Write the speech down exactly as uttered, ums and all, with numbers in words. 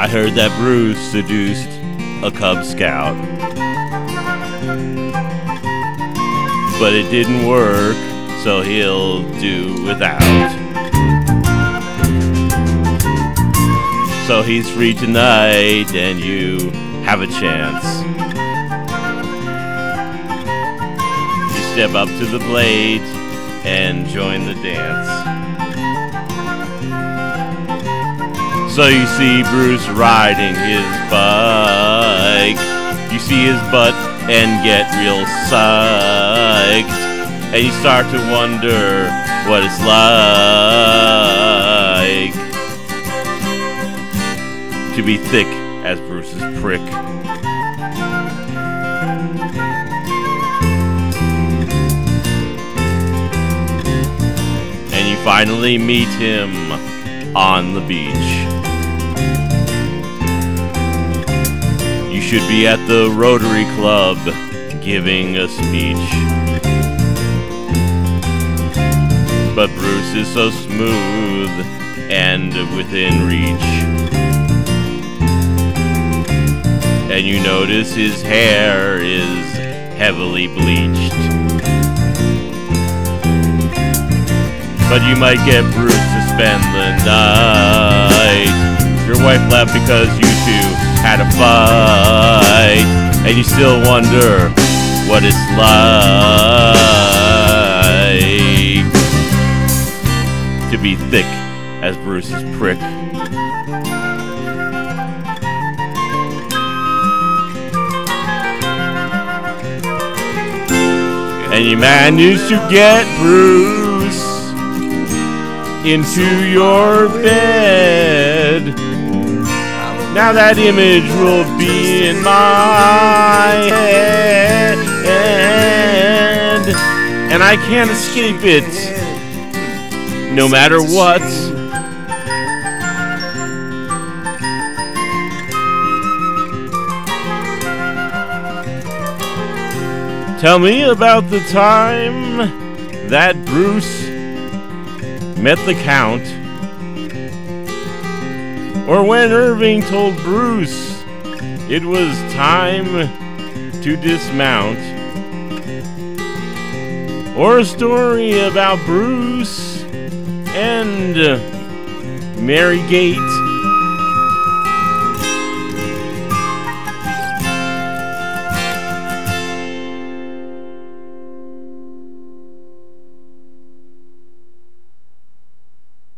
I heard that Bruce seduced a Cub Scout, but it didn't work, so he'll do without. So he's free tonight, and you have a chance. You step up to the plate and join the dance. So you see Bruce riding his bike. You see his butt and get real psyched. And you start to wonder what it's like to be thick as Bruce's prick. And you finally meet him on the beach. You should be at the Rotary Club giving a speech. But Bruce is so smooth and within reach. And you notice his hair is heavily bleached. But you might get Bruce to spend the night. Your wife left because you two had a fight, and you still wonder what it's like to be thick as Bruce's prick. And you managed to get Bruce into your bed. Now that image will be in my head, and I can't escape it, no matter what. Tell me about the time that Bruce met the Count, or when Irving told Bruce it was time to dismount, or a story about Bruce and Mary Gates.